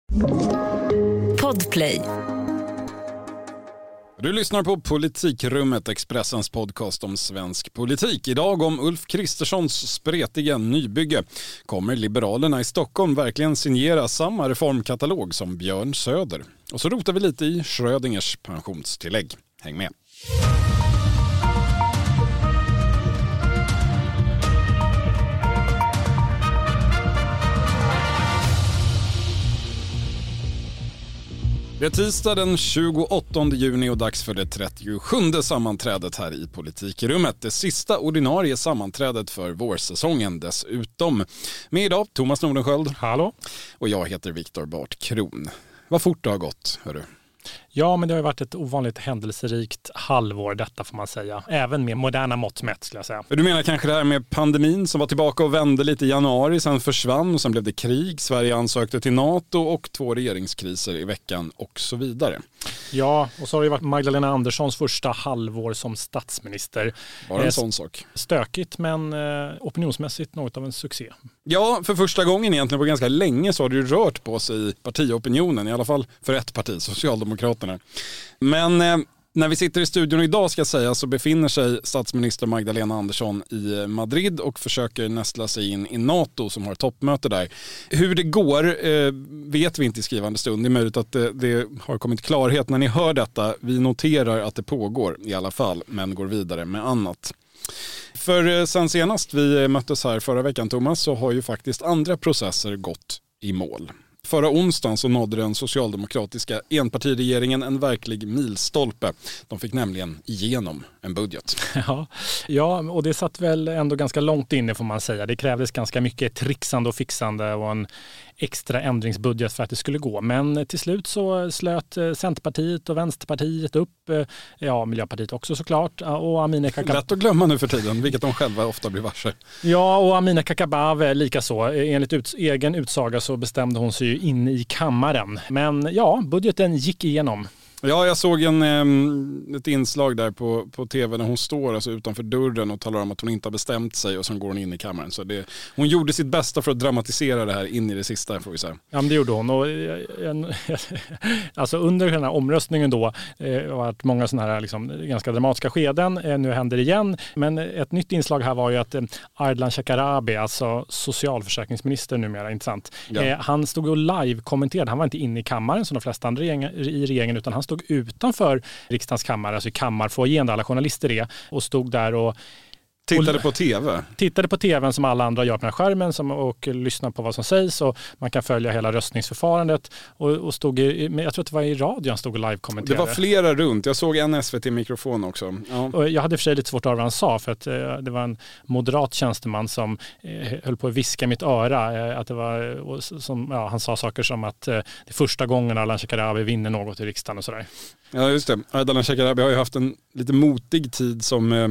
Podplay. Du lyssnar på Politikrummet, Expressens podcast om svensk politik. Idag om Ulf Kristerssons spretiga nybygge. Kommer Liberalerna i Stockholm verkligen signera samma reformkatalog som Björn Söder? Och så rotar vi lite i Schrödingers pensionstillägg. Häng med! Det är tisdag den 28 juni och dags för det 37 sammanträdet här i Politikrummet. Det sista ordinarie sammanträdet för vårsäsongen dessutom. Med idag Thomas Nordenskjöld. Hallå. Och jag heter Viktor Bart Kron. Vad fort det har gått, hörru. Ja, men det har ju varit ett ovanligt händelserikt halvår, detta får man säga. Även med moderna mått mätt, skulle jag säga. Du menar kanske det här med pandemin som var tillbaka och vände lite i januari, sen försvann och sen blev det krig. Sverige ansökte till NATO och 2 regeringskriser i veckan och så vidare. Ja, och så har det varit Magdalena Anderssons första halvår som statsminister. Var en sån sak? Stökigt, men opinionsmässigt något av en succé. Ja, för första gången egentligen på ganska länge så har det ju rört på sig i partiopinionen, i alla fall för ett parti, Socialdemokraterna. Men när vi sitter i studion idag ska säga så befinner sig statsminister Magdalena Andersson i Madrid och försöker nästla sig in i NATO som har toppmöte där. Hur det går vet vi inte i skrivande stund. Det är möjligt att det har kommit klarhet när ni hör detta. Vi noterar att det pågår i alla fall, men går vidare med annat. För sen senast vi möttes här förra veckan, Thomas, så har ju faktiskt andra processer gått i mål. Förra onsdagen så nådde den socialdemokratiska enpartiregeringen en verklig milstolpe. De fick nämligen igenom en budget. Ja, och det satt väl ändå ganska långt inne får man säga. Det krävdes ganska mycket trixande och fixande och en extra ändringsbudget för att det skulle gå. Men till slut så slöt Centerpartiet och Vänsterpartiet upp, Miljöpartiet också såklart. Och Amineh Kakabaveh. Lätt att glömma nu för tiden, vilket de själva ofta blir varse. Ja, och Amineh Kakabaveh lika så. Enligt egen utsaga så bestämde hon sig in i kammaren. Men ja, budgeten gick igenom. Ja, jag såg ett inslag där på tv när hon står alltså utanför dörren och talar om att hon inte har bestämt sig och sen går hon in i kammaren. Så hon gjorde sitt bästa för att dramatisera det här in i det sista, får vi säga. Ja, men det gjorde hon. Och, alltså under den här omröstningen då har varit många sådana här liksom, ganska dramatiska skeden. Nu händer det igen. Men ett nytt inslag här var ju att Ardalan Shekarabi, alltså socialförsäkringsminister numera, inte sant? Ja. Han stod och live-kommenterade. Han var inte inne i kammaren som de flesta andra i regeringen, utan han stod utanför riksdagens kammare, alltså i kammarfoajén där alla journalister är, och stod där och tittade på tv. Tittade på tvn som alla andra gör på den här skärmen och lyssnar på vad som sägs, och man kan följa hela röstningsförfarandet och stod jag tror att det var i radion stod och live-kommenterade. Det var flera runt. Jag såg en SVT-mikrofon också. Ja. Och jag hade för sig lite svårt att höra vad han sa, för att det var en moderat tjänsteman som höll på att viska mitt öra. Att det var, han sa saker som att det är första gången Ardalan Shekarabi vinner något i riksdagen och sådär. Ja, just det. Ardalan Shekarabi har ju haft en lite motig tid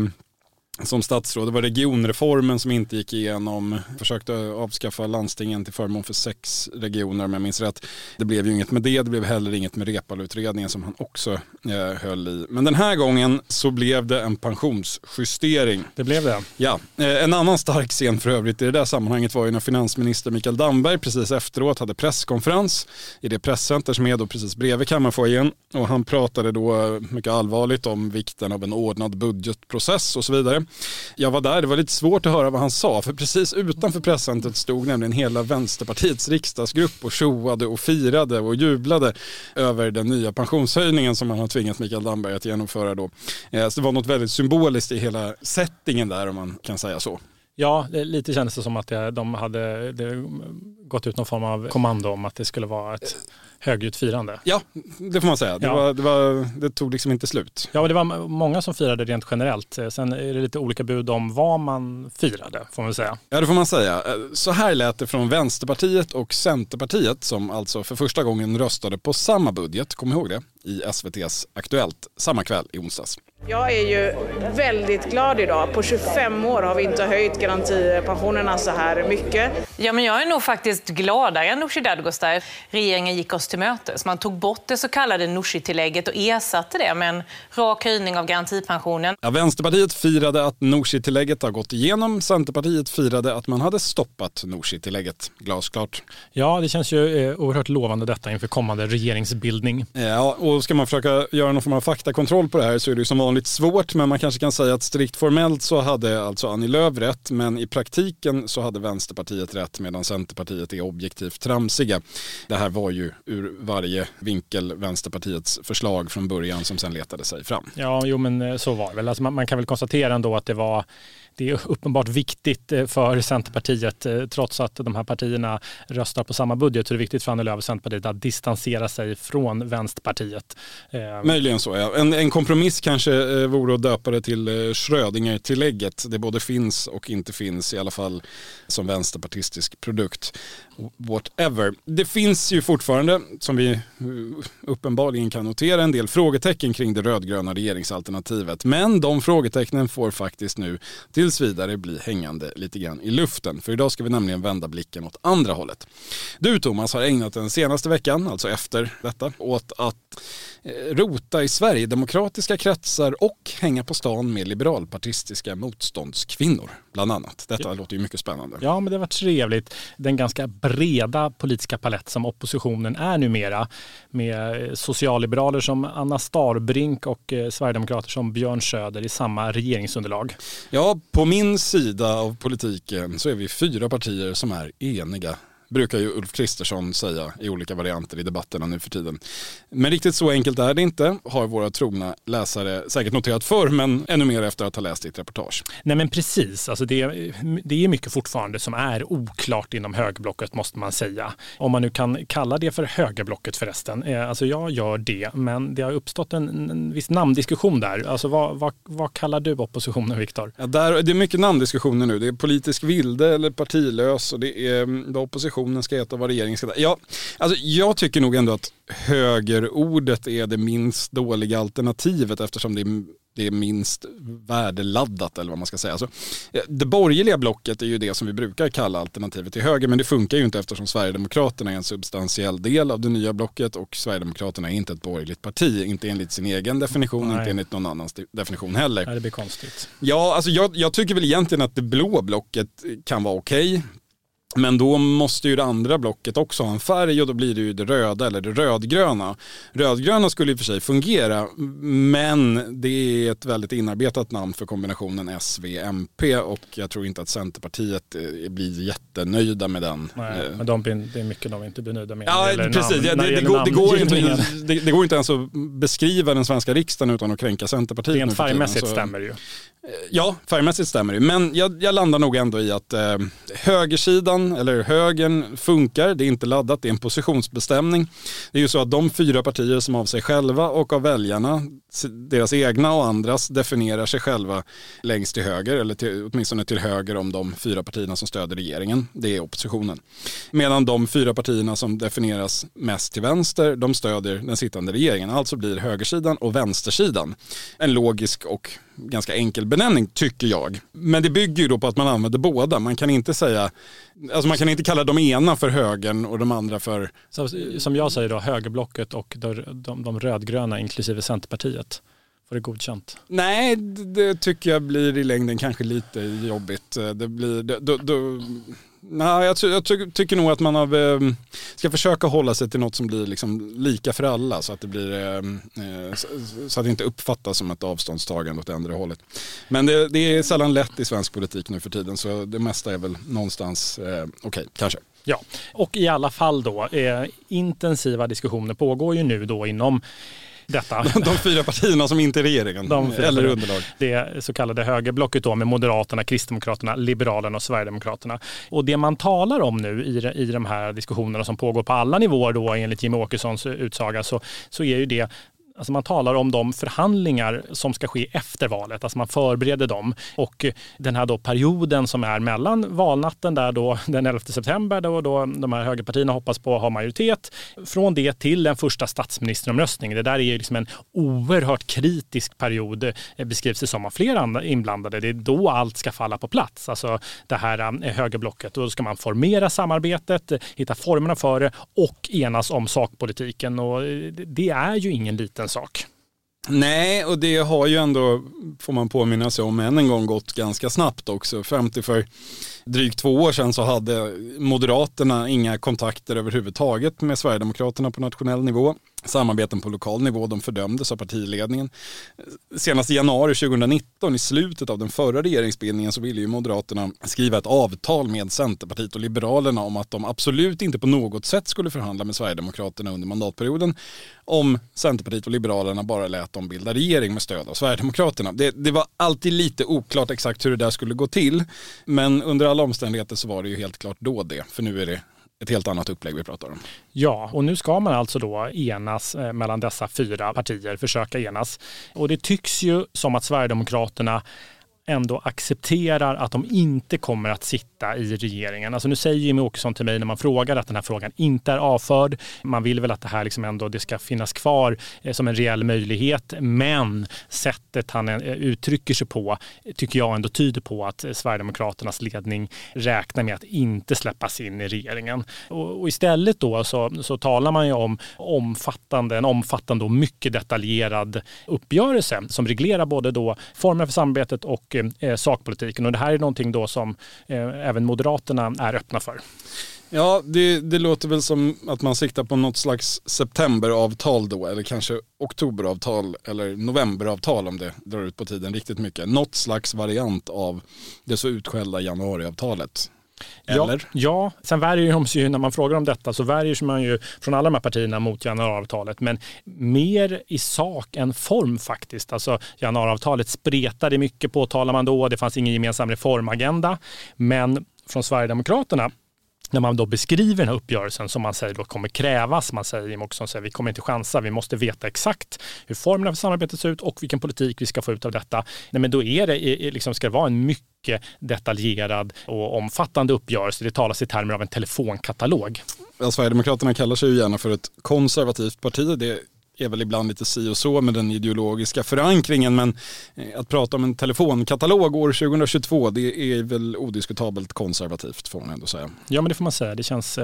som statsråd. Det var regionreformen som inte gick igenom. Försökte avskaffa landstingen till förmån för 6 regioner, om jag minns rätt. Det blev ju inget med det. Det blev heller inget med Reepalu-utredningen som han också höll i. Men den här gången så blev det en pensionsjustering. Det blev det. Ja. En annan stark scen för övrigt i det där sammanhanget var ju när finansminister Mikael Damberg precis efteråt hade presskonferens i det presscenter som är då precis bredvid kammarfoajén. Och han pratade då mycket allvarligt om vikten av en ordnad budgetprocess och så vidare. Jag var där, det var lite svårt att höra vad han sa, för precis utanför presscentret stod nämligen hela Vänsterpartiets riksdagsgrupp och tjoade och firade och jublade över den nya pensionshöjningen som man har tvingat Mikael Damberg att genomföra då. Så det var något väldigt symboliskt i hela settingen där, om man kan säga så. Ja, lite kändes det som att de hade gått ut någon form av kommando om att det skulle vara ett högljutt firande. Ja, det får man säga. Det tog liksom inte slut. Ja, och det var många som firade rent generellt. Sen är det lite olika bud om vad man firade, får man säga. Ja, det får man säga. Så här lät det från Vänsterpartiet och Centerpartiet, som alltså för första gången röstade på samma budget, kom ihåg det, i SVT:s Aktuellt samma kväll i onsdags. Jag är ju väldigt glad idag. På 25 år har vi inte höjt garantipensionerna så här mycket. Ja, men jag är nog faktiskt gladare än Nooshi Dadgostar. Regeringen gick oss till mötes. Man tog bort det så kallade Nooshi-tillägget och ersatte det med en rak höjning av garantipensionen. Ja, Vänsterpartiet firade att Nooshi-tillägget har gått igenom. Centerpartiet firade att man hade stoppat Nooshi-tillägget. Glasklart. Ja, det känns ju oerhört lovande detta inför kommande regeringsbildning. Ja, och ska man försöka göra någon form av faktakontroll på det här så är det ju som vanligt svårt, men man kanske kan säga att strikt formellt så hade alltså Annie Lööf rätt, men i praktiken så hade Vänsterpartiet rätt medan Centerpartiet är objektivt tramsiga. Det här var ju ur varje vinkel Vänsterpartiets förslag från början som sen letade sig fram. Ja, jo, men så var det väl. Alltså man kan väl konstatera ändå att det är uppenbart viktigt för Centerpartiet, trots att de här partierna röstar på samma budget, så är det viktigt för Annie Lööf och Centerpartiet att distansera sig från Vänsterpartiet. Möjligen så, ja. En kompromiss kanske vore att döpa det till Schrödinger-tillägget. Det både finns och inte finns, i alla fall som vänsterpartistisk produkt. Whatever. Det finns ju fortfarande, som vi uppenbarligen kan notera, en del frågetecken kring det rödgröna regeringsalternativet. Men de frågetecknen får faktiskt nu tills vidare bli hängande lite grann i luften. För idag ska vi nämligen vända blicken åt andra hållet. Du, Thomas, har ägnat den senaste veckan, alltså efter detta, åt att rota i sverigedemokratiska kretsar och hänga på stan med liberalpartistiska motståndskvinnor, bland annat. Detta låter ju mycket spännande. Ja, men det var trevligt. Den ganska breda politiska palett som oppositionen är numera, med socialliberaler som Anna Starbrink och sverigedemokrater som Björn Söder i samma regeringsunderlag. Ja, på min sida av politiken så är vi 4 partier som är eniga. Brukar ju Ulf Kristersson säga i olika varianter i debatterna nu för tiden. Men riktigt så enkelt är det inte, har våra trogna läsare säkert noterat förr, men ännu mer efter att ha läst ditt reportage. Nej, men precis, alltså det är mycket fortfarande som är oklart inom högerblocket, måste man säga. Om man nu kan kalla det för högerblocket förresten. Alltså jag gör det, men det har uppstått en viss namndiskussion där. Alltså vad kallar du oppositionen, Viktor? Ja, det är mycket namndiskussioner nu. Det är politisk vilde eller partilös, och det är vad oppositionen ska heta och vad regeringen ska heta. Ja, alltså jag tycker nog ändå att högerordet är det minst dåliga alternativet, eftersom det är minst värdeladdat, eller vad man ska säga. Alltså, det borgerliga blocket är ju det som vi brukar kalla alternativet till höger, men det funkar ju inte eftersom Sverigedemokraterna är en substantiell del av det nya blocket, och Sverigedemokraterna är inte ett borgerligt parti, inte enligt sin egen definition. Nej. Inte enligt någon annans definition heller. Nej, det blir konstigt. Ja, alltså jag tycker väl egentligen att det blå blocket kan vara okej. Men då måste ju det andra blocket också ha en färg, och då blir det ju det röda eller det rödgröna. Rödgröna skulle i och för sig fungera, men det är ett väldigt inarbetat namn för kombinationen SV-MP, och jag tror inte att Centerpartiet blir jättenöjda med den. Nej, men det är mycket de inte blir nöjda med. Ja, precis. Det går inte ens att beskriva den svenska riksdagen utan att kränka Centerpartiet. Rent färgmässigt stämmer det ju. Ja, färgmässigt stämmer det. Men jag landar nog ändå i att högersidan eller högern funkar. Det är inte laddat, det är en positionsbestämning. Det är ju så att de 4 partier som av sig själva och av väljarna, deras egna och andras, definierar sig själva längst till höger, eller åtminstone till höger om de 4 partierna som stöder regeringen. Det är oppositionen. Medan de 4 partierna som definieras mest till vänster, de stöder den sittande regeringen. Alltså blir högersidan och vänstersidan en logisk och ganska enkel benämning, tycker jag. Men det bygger ju då på att man använder båda. Man kan inte säga, alltså man kan inte kalla de ena för högern och de andra för... Så, som jag säger då, högerblocket och de rödgröna inklusive Centerpartiet. Får det godkänt? Nej, det tycker jag blir i längden kanske lite jobbigt. Det blir... Nej, jag tycker nog att man ska försöka hålla sig till något som blir liksom lika för alla, så att det blir så att det inte uppfattas som ett avståndstagande åt andra hållet. Men det är sällan lätt i svensk politik nu för tiden, så det mesta är väl någonstans okej, kanske. Ja, och i alla fall då, intensiva diskussioner pågår ju nu då inom detta. De 4 partierna som inte är regeringen eller underlag. Det så kallade högerblocket då, med Moderaterna, Kristdemokraterna, Liberalerna och Sverigedemokraterna. Och det man talar om nu i de här diskussionerna som pågår på alla nivåer då, enligt Jimmie Åkessons utsaga, så är ju det Alltså man talar om de förhandlingar som ska ske efter valet. Alltså man förbereder dem. Och den här då perioden som är mellan valnatten där då den 11 september då de här högerpartierna hoppas på att ha majoritet. Från det till den första statsministeromröstningen. Det där är ju liksom en oerhört kritisk period, beskrivs det som av flera inblandade. Det är då allt ska falla på plats. Alltså det här högerblocket. Då ska man formera samarbetet, hitta formerna för det och enas om sakpolitiken. Och det är ju ingen liten sak. Nej, och det har ju ändå, får man påminna sig om, en gång gått ganska snabbt också. 50 för drygt 2 år sedan så hade Moderaterna inga kontakter överhuvudtaget med Sverigedemokraterna på nationell nivå. Samarbeten på lokal nivå, de fördömdes av partiledningen. Senast i januari 2019, i slutet av den förra regeringsbildningen, så ville ju Moderaterna skriva ett avtal med Centerpartiet och Liberalerna om att de absolut inte på något sätt skulle förhandla med Sverigedemokraterna under mandatperioden om Centerpartiet och Liberalerna bara lät dem bilda regering med stöd av Sverigedemokraterna. Det var alltid lite oklart exakt hur det där skulle gå till, men under alla omständigheter så var det ju helt klart då det, för nu är det ett helt annat upplägg vi pratar om. Ja, och nu ska man alltså då enas mellan dessa 4 partier, försöka enas. Och det tycks ju som att Sverigedemokraterna ändå accepterar att de inte kommer att sitta i regeringen. Alltså nu säger Jimmie Åkesson till mig när man frågar att den här frågan inte är avförd. Man vill väl att det här liksom ändå det ska finnas kvar som en reell möjlighet, men sättet han uttrycker sig på tycker jag ändå tyder på att Sverigedemokraternas ledning räknar med att inte släppas in i regeringen. Och istället då så talar man ju om en omfattande och mycket detaljerad uppgörelse som reglerar både då former för samarbetet och sakpolitiken. Och det här är någonting då som även Moderaterna är öppna för. Ja, det låter väl som att man siktar på något slags septemberavtal då, eller kanske oktoberavtal eller novemberavtal om det drar ut på tiden riktigt mycket. Något slags variant av det så utskällda januariavtalet. Eller? Ja, sen värjer de sig ju, när man frågar om detta så värjer sig man ju från alla de här partierna mot januariavtalet, men mer i sak än form faktiskt. Alltså januariavtalet spretade mycket på, talar man då, det fanns ingen gemensam reformagenda, men från Sverigedemokraterna, när man då beskriver den här uppgörelsen som man säger då kommer krävas, man säger också att vi kommer inte chansa, vi måste veta exakt hur formerna för samarbetet ser ut och vilken politik vi ska få ut av detta. Nej, men då är det liksom, ska det vara en mycket detaljerad och omfattande uppgörelse. Det talas i termer av en telefonkatalog. Ja, Sverigedemokraterna kallar sig ju gärna för ett konservativt parti. Det är väl ibland lite si och så med den ideologiska förankringen, men att prata om en telefonkatalog år 2022, det är väl odiskutabelt konservativt, får man ändå säga. Ja, men det får man säga. Det känns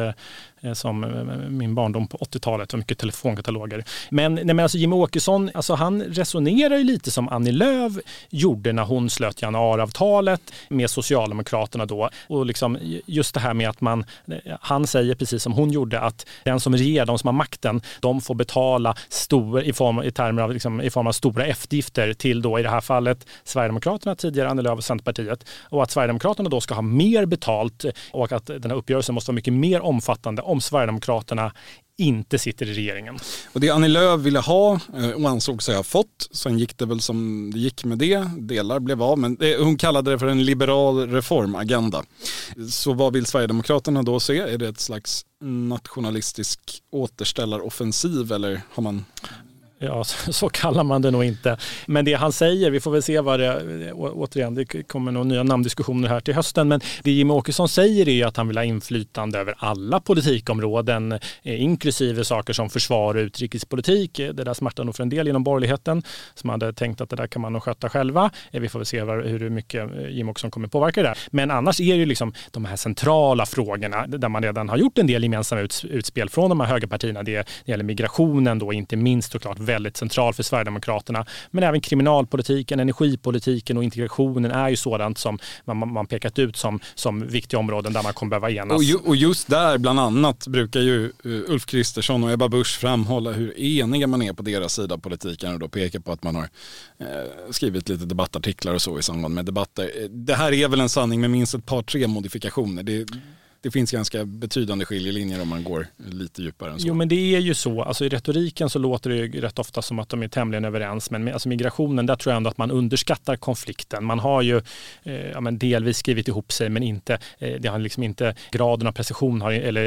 som min barndom på 80-talet var mycket telefonkataloger. Men alltså Jimmie Åkesson, alltså han resonerar ju lite som Annie Lööf gjorde när hon slöt januariavtalet med Socialdemokraterna då. Och liksom just det här med att han säger precis som hon gjorde att den som regerar, de som har makten, de får betala i form av stora eftergifter till då i det här fallet Sverigedemokraterna, tidigare Annie Lööf och Centerpartiet, och att Sverigedemokraterna då ska ha mer betalt och att den här uppgörelsen måste vara mycket mer omfattande om Sverigedemokraterna inte sitter i regeringen. Och det Annie Lööf ville ha och ansåg sig ha fått, sen gick det väl som det gick med det, delar blev av, men hon kallade det för en liberal reformagenda. Så vad vill Sverigedemokraterna då se? Är det ett slags nationalistisk återställaroffensiv eller har man... Ja, så kallar man det nog inte. Men det han säger, vi får väl se vad det, återigen, det kommer nog nya namndiskussioner här till hösten, men det Jimmie Åkesson säger är att han vill ha inflytande över alla politikområden, inklusive saker som försvar och utrikespolitik. Det där smärtar nog för en del inom borgerligheten som hade tänkt att det där kan man nog sköta själva. Vi får väl se hur mycket Jimmie Åkesson kommer påverka det där. Men annars är det ju liksom de här centrala frågorna där man redan har gjort en del gemensamma utspel från de här högerpartierna. Det gäller migrationen då, inte minst såklart väldigt central för Sverigedemokraterna, men även kriminalpolitiken, energipolitiken och integrationen är ju sådant som man pekat ut som viktiga områden där man kommer behöva enas. Och just där bland annat brukar ju Ulf Kristersson och Ebba Busch framhålla hur eniga man är på deras sida av politiken och då pekar på att man har skrivit lite debattartiklar och så i samband med debatter. Det här är väl en sanning med minst ett par 3 modifikationer. Det det finns ganska betydande skiljelinjer om man går lite djupare än så. Jo, men det är ju så. Alltså, i retoriken så låter det ju rätt ofta som att de är tämligen överens. Men alltså, migrationen, där tror jag ändå att man underskattar konflikten. Man har ju delvis skrivit ihop sig, men inte, det har liksom inte graden av precision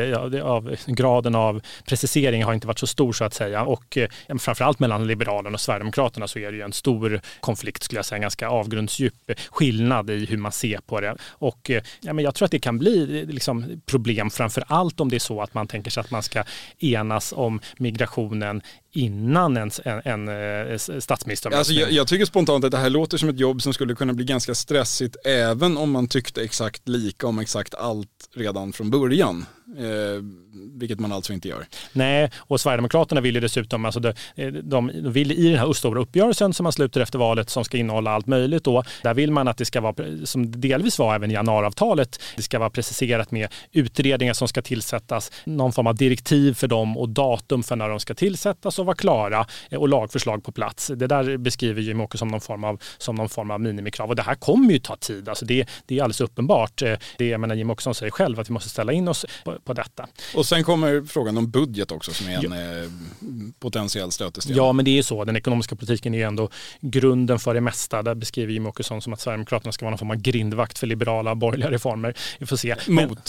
graden av precisering har inte varit så stor, så att säga. Och framförallt mellan Liberalerna och Sverigedemokraterna så är det ju en stor konflikt, skulle jag säga, en ganska avgrundsdjup skillnad i hur man ser på det. Och men jag tror att det kan bli liksom problem, framför allt om det är så att man tänker sig att man ska enas om migrationen innan en statsminister. Alltså jag tycker spontant att det här låter som ett jobb som skulle kunna bli ganska stressigt även om man tyckte exakt lika om exakt allt redan från början. Vilket man alltså inte gör. Nej, och Sverigedemokraterna vill ju dessutom, alltså de vill i den här stora uppgörelsen som man sluter efter valet, som ska innehålla allt möjligt då, där vill man att det ska vara, som delvis var även i januariavtalet, det ska vara preciserat med utredningar som ska tillsättas, någon form av direktiv för dem och datum för när de ska tillsättas och vara klara, och lagförslag på plats. Det där beskriver Jimmie Åkesson som någon form av minimikrav, och det här kommer ju ta tid. Alltså det är alldeles uppenbart. Jimmie Åkesson säger själv att vi måste ställa in oss på detta. Och sen kommer frågan om budget också, som är en potentiell stötesten. Ja, men det är så. Den ekonomiska politiken är ändå grunden för det mesta. Där beskriver Jimmie Åkesson som att Sverigedemokraterna ska vara någon form av grindvakt för liberala borgerliga reformer. Vi får se.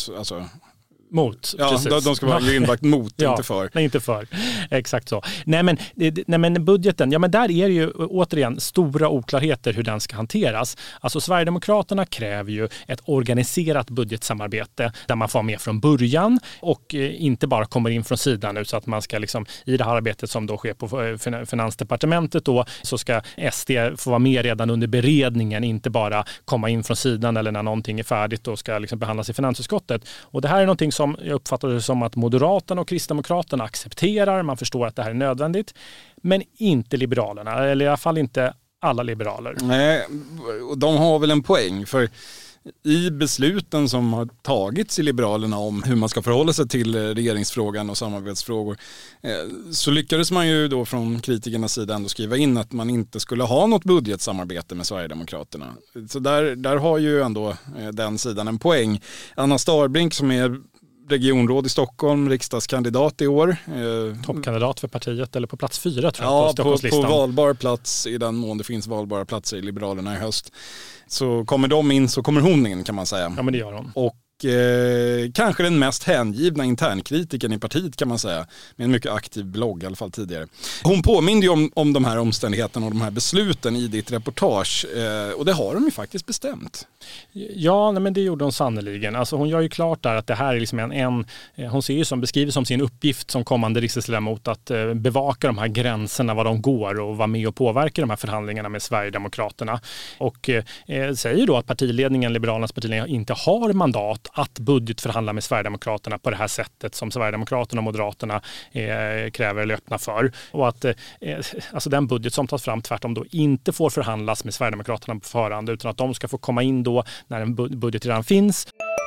Mot, ja, precis. De ska vara grindvakt mot, ja, inte för. Nej, inte för. Exakt så. Nej, men budgeten, ja, men där är det ju återigen stora oklarheter hur den ska hanteras. Alltså Sverigedemokraterna kräver ju ett organiserat budgetsamarbete där man får med från början och inte bara kommer in från sidan nu, så att man ska liksom, i det här arbetet som då sker på Finansdepartementet då, så ska SD få vara med redan under beredningen, inte bara komma in från sidan eller när någonting är färdigt och ska liksom behandlas i finansutskottet. Och det här är någonting som jag uppfattar det som att Moderaterna och Kristdemokraterna accepterar. Man förstår att det här är nödvändigt, men inte Liberalerna, eller i alla fall inte alla liberaler. Nej, och de har väl en poäng, för i besluten som har tagits i Liberalerna om hur man ska förhålla sig till regeringsfrågan och samarbetsfrågor, så lyckades man ju då från kritikernas sida ändå skriva in att man inte skulle ha något budgetsamarbete med Sverigedemokraterna. Så där har ju ändå den sidan en poäng. Anna Starbrink, som är regionråd i Stockholm, riksdagskandidat i år. Toppkandidat för partiet, eller på plats 4 tror jag, ja, på Stockholmslistan. på valbar plats, i den mån det finns valbara platser i Liberalerna i höst. Så kommer de in så kommer hon in, kan man säga. Ja, men det gör hon. Och kanske den mest hängivna internkritiken i partiet, kan man säga, med en mycket aktiv blogg, i alla fall tidigare. Hon påminner ju om de här omständigheterna och de här besluten i ditt reportage, och det har de ju faktiskt bestämt. Ja, men det gjorde hon sannoliken. Alltså, hon gör ju klart där att det här är liksom hon ser ju beskriver som sin uppgift som kommande riksdagsledamot att bevaka de här gränserna, var de går, och vara med och påverka de här förhandlingarna med Sverigedemokraterna. Och säger då att partiledningen, Liberalernas partiledning, inte har mandat att budgetförhandla med Sverigedemokraterna på det här sättet som Sverigedemokraterna och Moderaterna kräver eller öppna för. Och att alltså den budget som tas fram tvärtom då inte får förhandlas med Sverigedemokraterna på förhand, utan att de ska få komma in då när en budget redan finns.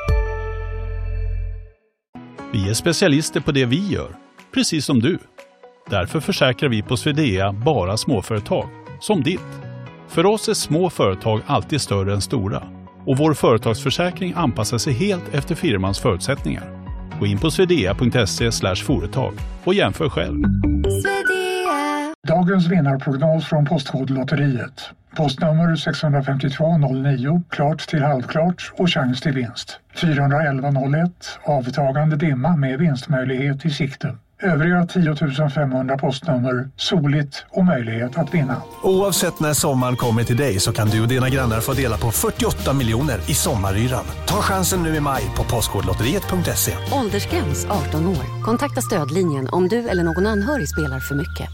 Vi är specialister på det vi gör, precis som du. Därför försäkrar vi på Swedea bara småföretag, som ditt. För oss är små företag alltid större än stora. Och vår företagsförsäkring anpassar sig helt efter firmans förutsättningar. Gå in på swedea.se/företag och jämför själv. Dagens vinnarprognos från Postkodlotteriet. Postnummer 65209, klart till halvklart och chans till vinst. 41101, avtagande dimma med vinstmöjlighet i sikte. Övriga 10 500 postnummer, soligt och möjlighet att vinna. Oavsett när sommaren kommer till dig så kan du och dina grannar få dela på 48 miljoner i sommaryran. Ta chansen nu i maj på postkodlotteriet.se. Åldersgräns 18 år. Kontakta stödlinjen om du eller någon anhörig spelar för mycket.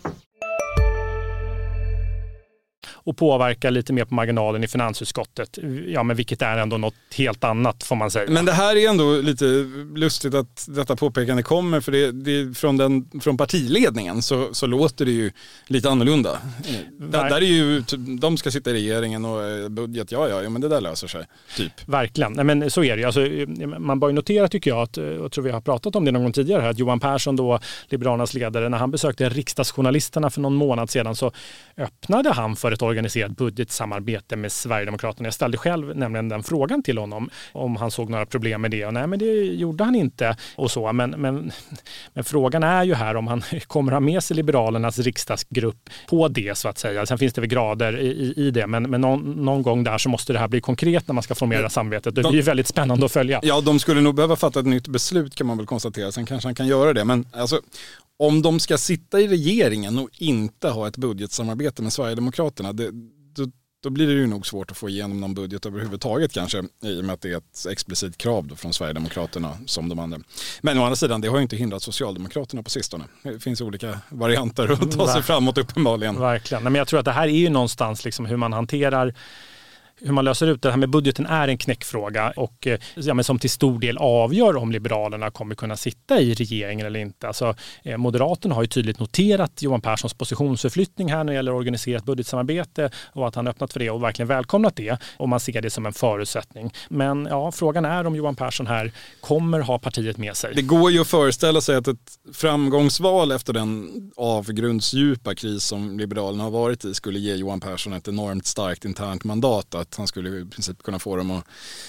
Och påverka lite mer på marginalen i finansutskottet. Ja, men vilket är ändå något helt annat, får man säga. Men det här är ändå lite lustigt att detta påpekande kommer, för det från partiledningen så låter det ju lite annorlunda. Där är ju, de ska sitta i regeringen och budget, ja, men det där löser sig, typ. Verkligen. Nej, men så är det ju. Alltså, man bör ju notera, tycker jag, att, och tror vi har pratat om det någon gång tidigare här, att Johan Persson då, Liberalernas ledare, när han besökte riksdagsjournalisterna för någon månad sedan, så öppnade han för ett organiserat budgetsamarbete med Sverigedemokraterna. Jag ställde själv nämligen den frågan till honom om han såg några problem med det. Och nej, men det gjorde han inte. Och så. Men frågan är ju här om han kommer ha med sig Liberalernas riksdagsgrupp på det, så att säga. Sen finns det väl grader i det, men någon gång där så måste det här bli konkret när man ska formera samarbetet. Det blir ju väldigt spännande att följa. Ja, de skulle nog behöva fatta ett nytt beslut, kan man väl konstatera. Sen kanske han kan göra det. Men alltså, om de ska sitta i regeringen och inte ha ett budgetsamarbete med Sverigedemokraterna, då blir det ju nog svårt att få igenom någon budget överhuvudtaget kanske, i och med att det är ett explicit krav då från Sverigedemokraterna som de andra. Men å andra sidan, det har ju inte hindrat Socialdemokraterna på sistone. Det finns olika varianter att ta sig framåt uppenbarligen. Verkligen. Men jag tror att det här är ju någonstans liksom hur man löser ut det här med budgeten är en knäckfråga och men som till stor del avgör om Liberalerna kommer kunna sitta i regeringen eller inte. Alltså, Moderaterna har ju tydligt noterat Johan Perssons positionsförflyttning här när det gäller organiserat budgetsamarbete och att han öppnat för det och verkligen välkomnat det, och man ser det som en förutsättning. Men ja, frågan är om Johan Persson här kommer ha partiet med sig. Det går ju att föreställa sig att ett framgångsval efter den avgrundsdjupa kris som Liberalerna har varit i skulle ge Johan Persson ett enormt starkt internt mandat, att han skulle i princip kunna få dem att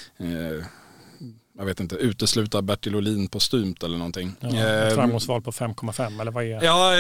utesluta Bertil Ohlin postumt eller någonting. Ja, framgångsval på 5,5 eller vad är det? Ja,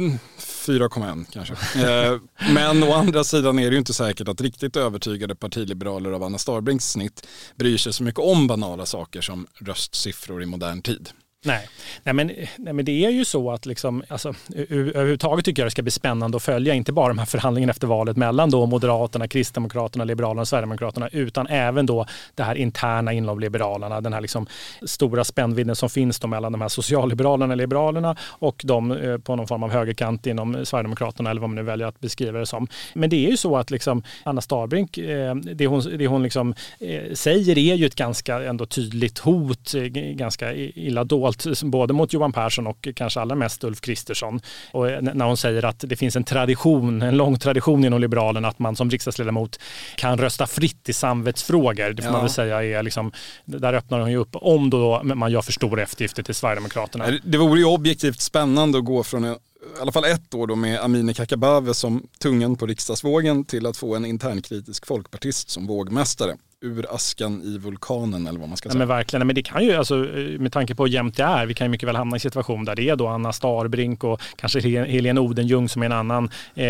4,1 kanske. Men å andra sidan är det ju inte säkert att riktigt övertygade partiliberaler av Anna Starbrinks snitt bryr sig så mycket om banala saker som röstsiffror i modern tid. Nej, men det är ju så att liksom, alltså, överhuvudtaget tycker jag det ska bli spännande att följa, inte bara de här förhandlingarna efter valet mellan då Moderaterna, Kristdemokraterna, Liberalerna och Sverigedemokraterna, utan även då det här interna inom Liberalerna, den här liksom stora spännvidden som finns då mellan de här socialliberalerna, Liberalerna och de på någon form av högerkant inom Sverigedemokraterna, eller vad man nu väljer att beskriva det som. Men det är ju så att liksom Anna Starbrink, det hon liksom säger är ju ett ganska ändå tydligt hot, ganska illa dolt, både mot Johan Persson och kanske allra mest Ulf Kristersson. Och när hon säger att det finns en lång tradition inom Liberalerna att man som riksdagsledamot kan rösta fritt i samvetsfrågor. Det får man väl säga är liksom, där öppnar hon ju upp om då man gör för stora eftergifter till Sverigedemokraterna. Det vore ju objektivt spännande att gå från i alla fall ett år då med Amineh Kakabaveh som tungan på riksdagsvågen till att få en internkritisk folkpartist som vågmästare. Ur askan i vulkanen eller vad man ska säga. Men verkligen, men det kan ju, alltså, med tanke på hur jämnt det är, vi kan ju mycket väl hamna i en situation där det är då Anna Starbrink och kanske Helene Odenjung som är en annan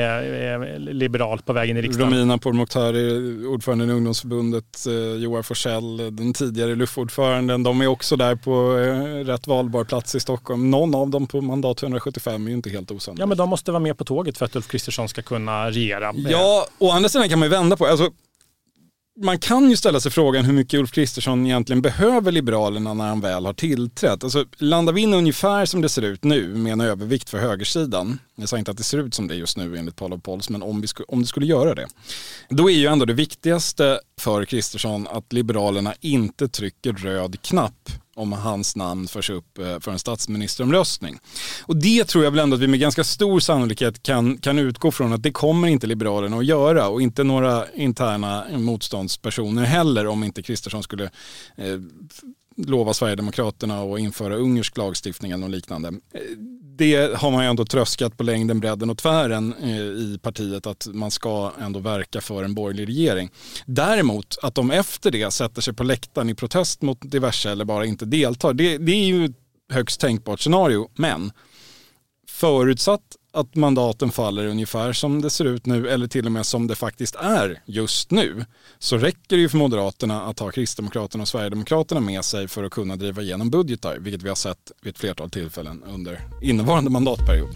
liberal på vägen i riksdagen. Romina Pourmokhtari, ordföranden i ungdomsförbundet, Joar Forsell, den tidigare LUF-ordföranden, de är också där på rätt valbar plats i Stockholm. Någon av dem på mandat 175 är ju inte helt osannolikt. Ja, men de måste vara med på tåget för att Ulf Kristersson ska kunna regera. Ja, och andra sidan kan man ju vända på. Alltså, man kan ju ställa sig frågan hur mycket Ulf Kristersson egentligen behöver Liberalerna när han väl har tillträtt. Alltså, landar vi in ungefär som det ser ut nu med en övervikt för högersidan. Jag sa inte att det ser ut som det just nu enligt Paul of Polls, men om det skulle göra det. Då är ju ändå det viktigaste för Kristersson att Liberalerna inte trycker röd knapp om hans namn förs upp för en statsministeromröstning. Och det tror jag väl ändå att vi med ganska stor sannolikhet kan utgå från att det kommer inte Liberalerna att göra, och inte några interna motståndspersoner heller, om inte Kristersson skulle lova Sverigedemokraterna att införa ungersk lagstiftning eller liknande. Det har man ju ändå tröskat på längden, bredden och tvären i partiet, att man ska ändå verka för en borgerlig regering. Däremot att de efter det sätter sig på läktaren i protest mot diverse eller bara inte deltar, det är ju ett högst tänkbart scenario. Men förutsatt att mandaten faller ungefär som det ser ut nu, eller till och med som det faktiskt är just nu, så räcker det ju för Moderaterna att ha Kristdemokraterna och Sverigedemokraterna med sig för att kunna driva igenom budgetar, vilket vi har sett vid ett flertal tillfällen under innevarande mandatperiod.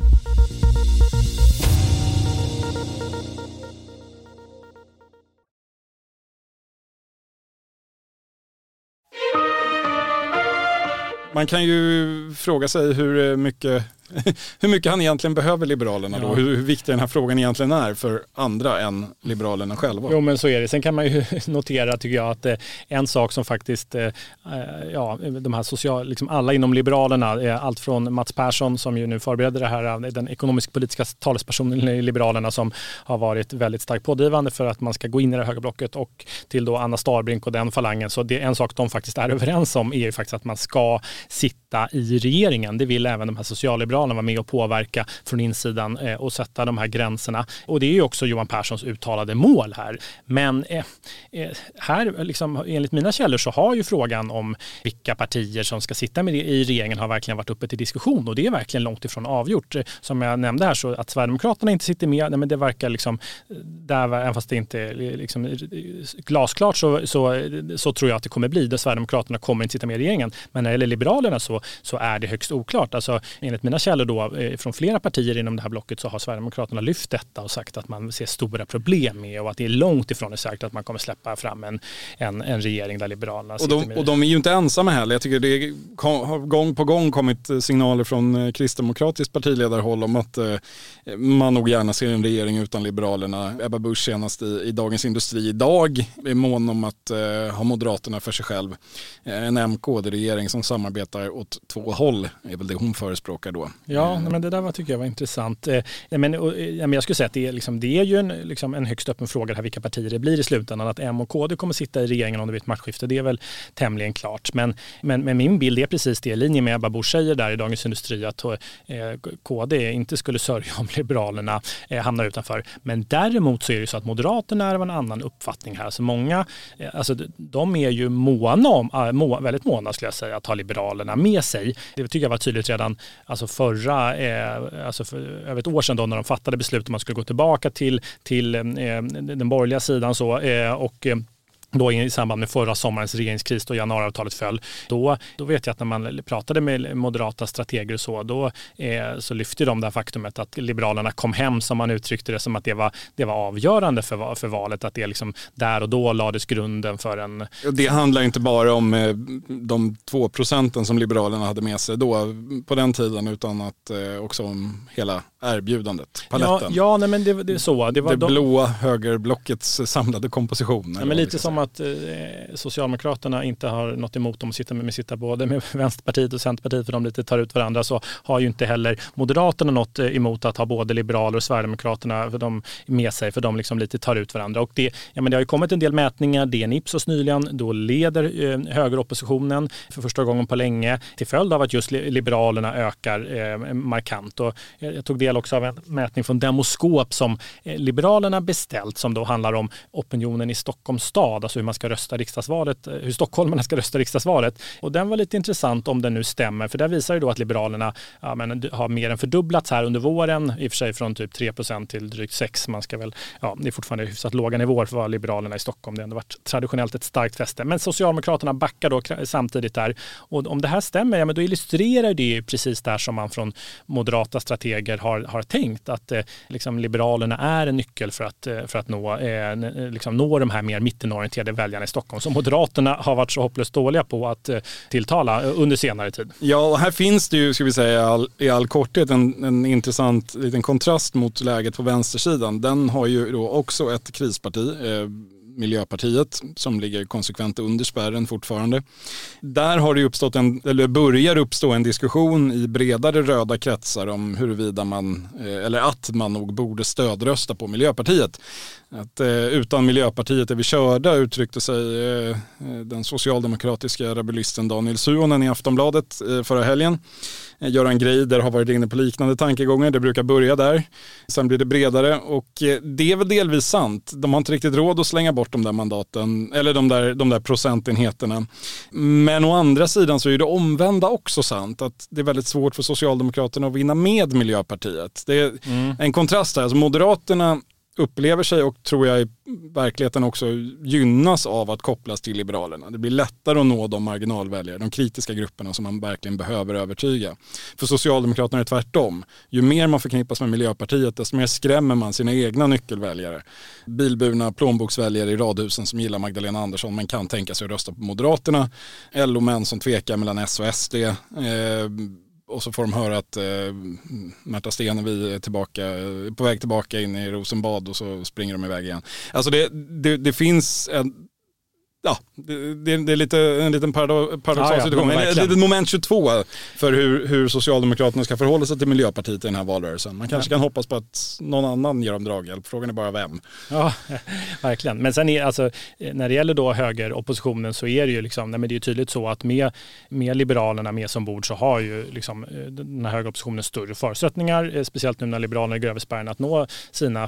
Man kan ju fråga sig hur mycket han egentligen behöver Liberalerna då, hur viktig den här frågan egentligen är för andra än Liberalerna själva. Jo, men så är det. Sen kan man ju notera, tycker jag, att en sak som faktiskt de här liksom alla inom Liberalerna, allt från Mats Persson som ju nu förbereder det här, den ekonomisk-politiska talespersonen i Liberalerna som har varit väldigt starkt pådrivande för att man ska gå in i det högerblocket, och till då Anna Starbrink och den falangen. Så det är en sak de faktiskt är överens om, är ju faktiskt att man ska sitta i regeringen. Det vill även de här socialliberalerna Liberalerna vara med och påverka från insidan och sätta de här gränserna. Och det är ju också Johan Perssons uttalade mål här. Men här, liksom, enligt mina källor så har ju frågan om vilka partier som ska sitta med i regeringen har verkligen varit uppe till diskussion, och det är verkligen långt ifrån avgjort. Som jag nämnde här, så att Sverigedemokraterna inte sitter med, nej, men det verkar liksom, där, även fast det inte är liksom glasklart så tror jag att det kommer bli, där Sverigedemokraterna kommer inte sitta med i regeringen. Men när det gäller Liberalerna så är det högst oklart. Alltså, enligt mina källor då, från flera partier inom det här blocket, så har Sverigedemokraterna lyft detta och sagt att man ser stora problem med, och att det är långt ifrån säkert att man kommer släppa fram en regering där Liberalerna sitter med. Och de är ju inte ensamma heller. Jag tycker det har gång på gång kommit signaler från kristdemokratiskt partiledarhåll om att man nog gärna ser en regering utan Liberalerna. Ebba Busch senast i Dagens Industri idag är mån om att ha Moderaterna för sig själv. En MKD-regering som samarbetar åt två håll är väl det hon förespråkar då. Ja, men det där tycker jag var intressant. Men jag skulle säga att det är ju en högst öppen fråga här vilka partier det blir i slutändan. Att M och KD kommer sitta i regeringen om det blir ett maktskifte, det är väl tämligen klart. Men min bild är precis det i linje med Ebba Busch säger där i Dagens Industri, att KD inte skulle sörja om Liberalerna hamnar utanför. Men däremot så är det så att Moderaterna är av en annan uppfattning här. Så många, alltså de är ju väldigt måna skulle jag säga, att ha Liberalerna med sig. Det tycker jag var tydligt redan för över ett år sedan då, när de fattade beslut om att man skulle gå tillbaka till den borgerliga sidan och då i samband med förra sommarens regeringskris då januariavtalet föll. Då vet jag att när man pratade med moderata strateger så lyfte de det här faktumet att Liberalerna kom hem, som man uttryckte det, som att det var avgörande för valet, att det liksom där och då lades grunden för en... Det handlar inte bara om de 2% som Liberalerna hade med sig då på den tiden, utan att också om hela erbjudandet, paletten. Ja, nej, men det är så. Det blåa högerblockets samlade komposition. Ja, men lite som att Socialdemokraterna inte har något emot om att sitta både med Vänsterpartiet och Centerpartiet, för de lite tar ut varandra, så har ju inte heller Moderaterna något emot att ha både Liberaler och Sverigedemokraterna för de med sig, för de liksom lite tar ut varandra. Och det har ju kommit en del mätningar, det är en Ipsos nyligen, då leder högeroppositionen för första gången på länge till följd av att just Liberalerna ökar markant. Och jag tog del också av en mätning från Demoskop som Liberalerna beställt, som då handlar om opinionen i Stockholms stad, alltså hur man ska rösta riksdagsvalet, hur stockholmarna ska rösta riksdagsvalet. Och den var lite intressant om den nu stämmer, för där visar ju då att Liberalerna har mer än fördubblats här under våren, i och för sig från typ 3% till drygt 6%. Man ska väl, det är fortfarande hyfsat låga nivåer för vad Liberalerna i Stockholm. Det har ändå varit traditionellt ett starkt fäste. Men Socialdemokraterna backar då samtidigt där. Och om det här stämmer, men då illustrerar det precis där som man från moderata strateger har tänkt, att Liberalerna är en nyckel för att nå de här mer mittenorienterade väljarna i Stockholm, som Moderaterna har varit så hopplöst dåliga på att tilltala under senare tid. Ja, och här finns det ju, ska vi säga, i all korthet en intressant liten kontrast mot läget på vänstersidan. Den har ju då också ett krisparti, Miljöpartiet, som ligger konsekvent under spärren fortfarande. Där har det börjar uppstå en diskussion i bredare röda kretsar om huruvida att man nog borde stödrösta på Miljöpartiet. Att utan Miljöpartiet är vi körda, uttryckte sig den socialdemokratiska rebellisten Daniel Suhonen i Aftonbladet förra helgen. Göran Greider har varit inne på liknande tankegångar. Det brukar börja där. Sen blir det bredare, och det är väl delvis sant. De har inte riktigt råd att slänga bort de där mandaten eller de där procentenheterna. Men å andra sidan så är det omvända också sant, att det är väldigt svårt för Socialdemokraterna att vinna med Miljöpartiet. Det är en kontrast här. Alltså Moderaterna upplever sig, och tror jag i verkligheten också gynnas av att kopplas till Liberalerna. Det blir lättare att nå de marginalväljare, de kritiska grupperna som man verkligen behöver övertyga. För Socialdemokraterna är det tvärtom. Ju mer man förknippas med Miljöpartiet, desto mer skrämmer man sina egna nyckelväljare. Bilburna plånboksväljare i radhusen som gillar Magdalena Andersson men kan tänka sig att rösta på Moderaterna. LO-män som tvekar mellan S och SD. Och så får de höra att Märta Stenevi är på väg tillbaka in i Rosenbad, och så springer de iväg igen. Alltså det finns Ja, det är lite en liten paradoxal situation. Ett litet moment 22 för hur Socialdemokraterna ska förhålla sig till Miljöpartiet i den här valrörelsen. Man kanske kan hoppas på att någon annan gör dem draghjälp. Frågan är bara vem. Ja, verkligen. Men sen alltså, när det gäller då högeroppositionen så är det ju liksom, det är ju tydligt så att med Liberalerna med som bord så har ju liksom den här högeroppositionen större förutsättningar, speciellt nu när Liberalerna går över spärren att nå sina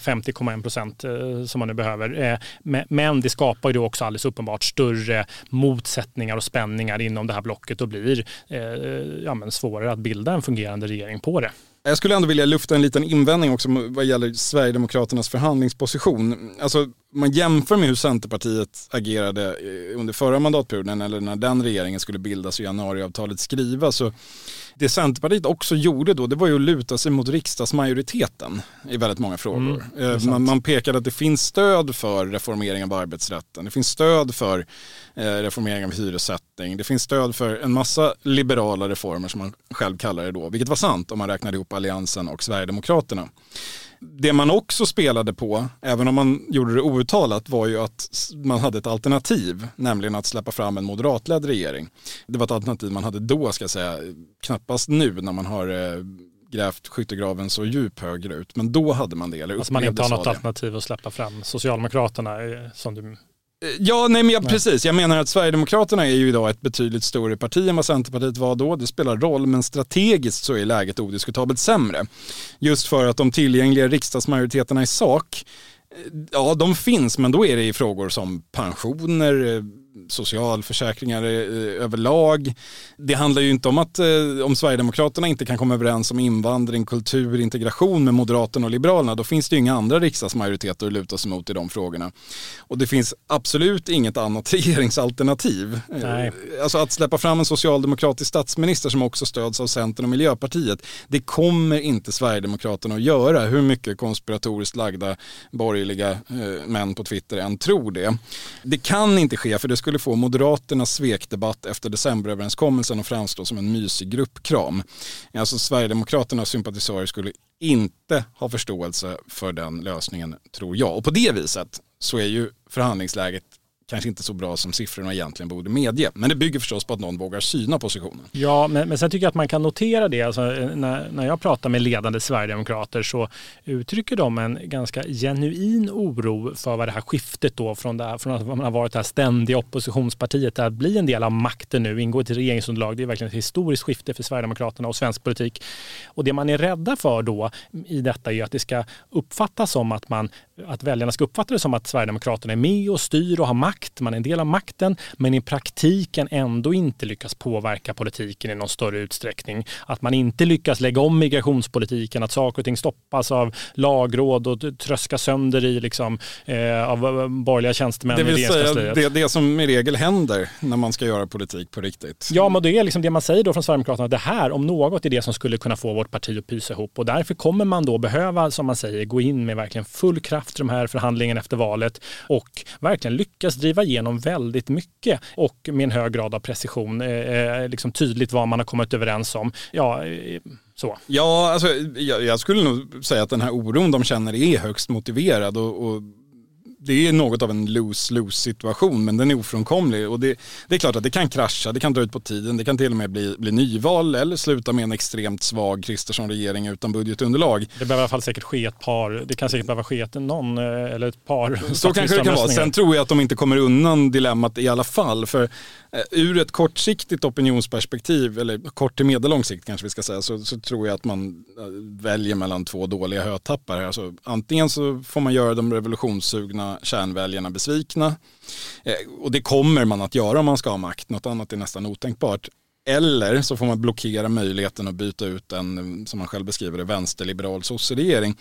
50,1% som man nu behöver. Men det skapar ju då också alldeles uppenbart större motsättningar och spänningar inom det här blocket och blir svårare att bilda en fungerande regering på det. Jag skulle ändå vilja lufta en liten invändning också vad gäller Sverigedemokraternas förhandlingsposition. Alltså, man jämför med hur Centerpartiet agerade under förra mandatperioden eller när den regeringen skulle bildas och januariavtalet skrivas. Så det Centerpartiet också gjorde då, det var ju att luta sig mot riksdagsmajoriteten i väldigt många frågor. Man pekade att det finns stöd för reformering av arbetsrätten. Det finns stöd för reformering av hyressättning. Det finns stöd för en massa liberala reformer som man själv kallar det då. Vilket var sant om man räknade ihop Alliansen och Sverigedemokraterna. Det man också spelade på, även om man gjorde det outtalat, var ju att man hade ett alternativ, nämligen att släppa fram en moderatledd regering. Det var ett alternativ man hade då, ska jag säga, knappast nu när man har grävt skyttegraven så djup högre ut. Men då hade man det. Eller alltså man inte har något alternativ att släppa fram Socialdemokraterna som du... Ja, precis. Jag menar att Sverigedemokraterna är ju idag ett betydligt större parti än vad Centerpartiet var då. Det spelar roll, men strategiskt så är läget odiskutabelt sämre. Just för att de tillgängliga riksdagsmajoriteterna i sak, ja, de finns, men då är det i frågor som pensioner, socialförsäkringar överlag. Det handlar ju inte om att om Sverigedemokraterna inte kan komma överens om invandring, kultur, integration med Moderaterna och Liberalerna, då finns det ju inga andra riksdagsmajoriteter att luta sig mot i de frågorna. Och det finns absolut inget annat regeringsalternativ. Nej. Alltså att släppa fram en socialdemokratisk statsminister som också stöds av Centern och Miljöpartiet, det kommer inte Sverigedemokraterna att göra, hur mycket konspiratoriskt lagda borgerliga män på Twitter än tror det. Det kan inte ske, för det skulle få Moderaternas svekdebatt efter decemberöverenskommelsen att framstå som en mysig gruppkram. Alltså Sverigedemokraternas sympatisörer skulle inte ha förståelse för den lösningen, tror jag. Och på det viset så är ju förhandlingsläget kanske inte så bra som siffrorna egentligen borde medge. Men det bygger förstås på att någon vågar syna positionen. Ja, men sen tycker jag att man kan notera det. Alltså, när jag pratar med ledande Sverigedemokrater så uttrycker de en ganska genuin oro för vad det här skiftet då från att man har varit det här ständiga oppositionspartiet att bli en del av makten nu, ingå i ett regeringsunderlag. Det är verkligen ett historiskt skifte för Sverigedemokraterna och svensk politik. Och det man är rädda för då i detta är att det ska uppfattas som att väljarna ska uppfatta det som att Sverigedemokraterna är med och styr och har makt. Man är en del av makten, men i praktiken ändå inte lyckas påverka politiken i någon större utsträckning. Att man inte lyckas lägga om migrationspolitiken, att saker och ting stoppas av lagråd och tröskas sönder i av borgerliga tjänstemän. Det vill säga det som i regel händer när man ska göra politik på riktigt. Ja, men det är det man säger då från Sverigedemokraterna. Det här om något är det som skulle kunna få vårt parti att pysa ihop. Och därför kommer man då behöva, som man säger, gå in med verkligen full kraft i de här förhandlingarna efter valet och verkligen lyckas driva igenom väldigt mycket och med en hög grad av precision tydligt vad man har kommit överens om. Så. Ja, alltså, jag skulle nog säga att den här oron de känner är högst motiverad och det är något av en lose-lose situation, men den är ofrånkomlig och det är klart att det kan krascha, det kan dra ut på tiden, det kan till och med bli nyval eller sluta med en extremt svag Kristersson-regering utan budgetunderlag. Det behöver i alla fall säkert ske det kan säkert behöva ske någon eller ett par. Så kanske det kan vara. Sen tror jag att de inte kommer undan dilemmat i alla fall, för ur ett kortsiktigt opinionsperspektiv, eller kort till medellång sikt kanske vi ska säga, så tror jag att man väljer mellan två dåliga hötappar här. Alltså, antingen så får man göra de revolutionssugna kärnväljarna besvikna, och det kommer man att göra om man ska ha makt, något annat är nästan otänkbart. Eller så får man blockera möjligheten att byta ut en, som man själv beskriver det, vänsterliberal sosseregering.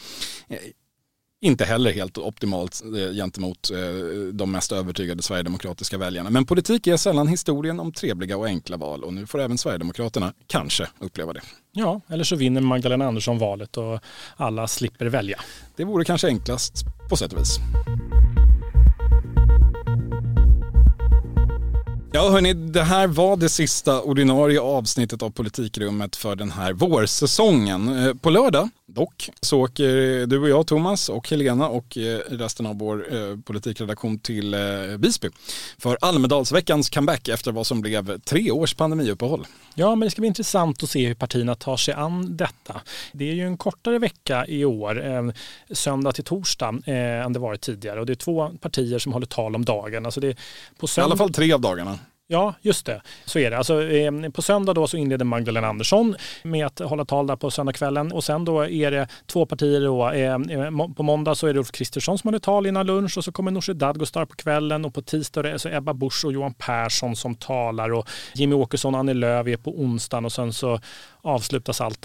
Inte heller helt optimalt gentemot de mest övertygade sverigedemokratiska väljarna. Men politik är sällan historien om trevliga och enkla val, och nu får även Sverigedemokraterna kanske uppleva det. Ja, eller så vinner Magdalena Andersson valet och alla slipper välja. Det vore kanske enklast på sätt och vis. Ja hörni, det här var det sista ordinarie avsnittet av Politikrummet för den här vårsäsongen. På lördag dock så åker du och jag, Thomas och Helena och resten av vår politikredaktion till Visby för Almedalsveckans comeback efter vad som blev 3 års pandemiuppehåll. Ja, men det ska bli intressant att se hur partierna tar sig an detta. Det är ju en kortare vecka i år, söndag till torsdag, än det varit tidigare. Och det är 2 partier som håller tal om dagen. Alltså det är på I alla fall 3 av dagarna. Ja, just det. Så är det. Alltså, på söndag då så inleder Magdalena Andersson med att hålla tal där på söndagskvällen. Och sen då är det 2 partier då. På måndag så är det Ulf Kristersson som håller tal innan lunch och så kommer Nooshi Dadgostar på kvällen. Och på tisdag är det så Ebba Busch och Johan Persson som talar och Jimmy Åkesson och Annie Lööf är på onsdagen och sen så avslutas allt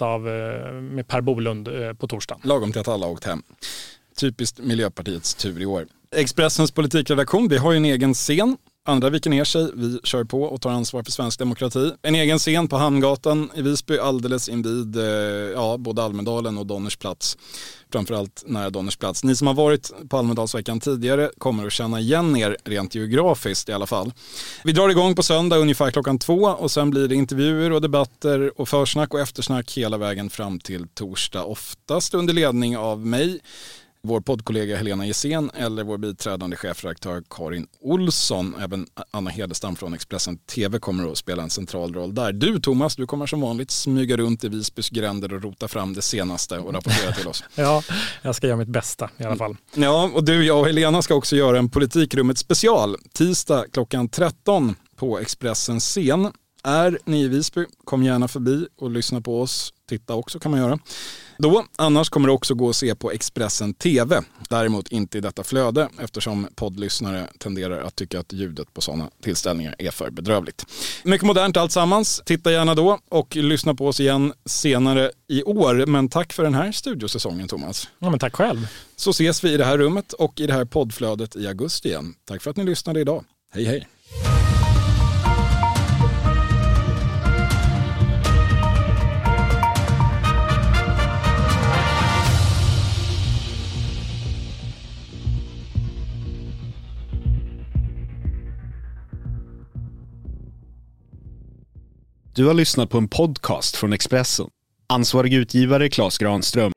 med Per Bolund på torsdagen. Lagom till att alla åkt hem. Typiskt Miljöpartiets tur i år. Expressens politikredaktion, vi har ju en egen scen. Andra viker ner sig, vi kör på och tar ansvar för svensk demokrati. En egen scen på Hamngatan i Visby alldeles invid både Almedalen och Donnersplats. Framförallt nära Donnersplats. Ni som har varit på Almedalsveckan tidigare kommer att känna igen er rent geografiskt i alla fall. Vi drar igång på söndag ungefär 14:00 och sen blir det intervjuer och debatter och försnack och eftersnack hela vägen fram till torsdag. Oftast under ledning av mig, vår poddkollega Helena Gessén eller vår biträdande chefredaktör Karin Olsson. Även Anna Hedestam från Expressen TV kommer att spela en central roll där. Du Thomas, du kommer som vanligt smyga runt i Visbys gränder och rota fram det senaste och rapportera till oss. Ja, jag ska göra mitt bästa i alla fall. Ja, och du, jag och Helena ska också göra en Politikrummet special. Tisdag 13:00 på Expressens scen. Är ni i Visby, kom gärna förbi och lyssna på oss. Titta också kan man göra. Annars kommer det också gå att se på Expressen TV. Däremot inte i detta flöde eftersom poddlyssnare tenderar att tycka att ljudet på sådana tillställningar är för bedrövligt. Mycket modernt alltsammans. Titta gärna då och lyssna på oss igen senare i år. Men tack för den här studiosäsongen, Thomas. Ja, men tack själv. Så ses vi i det här rummet och i det här poddflödet i augusti igen. Tack för att ni lyssnade idag. Hej hej. Du har lyssnat på en podcast från Expressen. Ansvarig utgivare Claes Granström.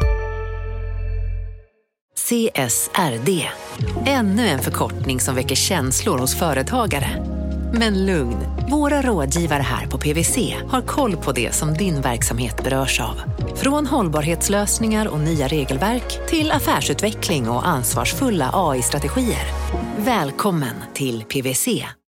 CSRD. Ännu en förkortning som väcker känslor hos företagare. Men lugn, våra rådgivare här på PwC har koll på det som din verksamhet berörs av. Från hållbarhetslösningar och nya regelverk till affärsutveckling och ansvarsfulla AI-strategier. Välkommen till PwC.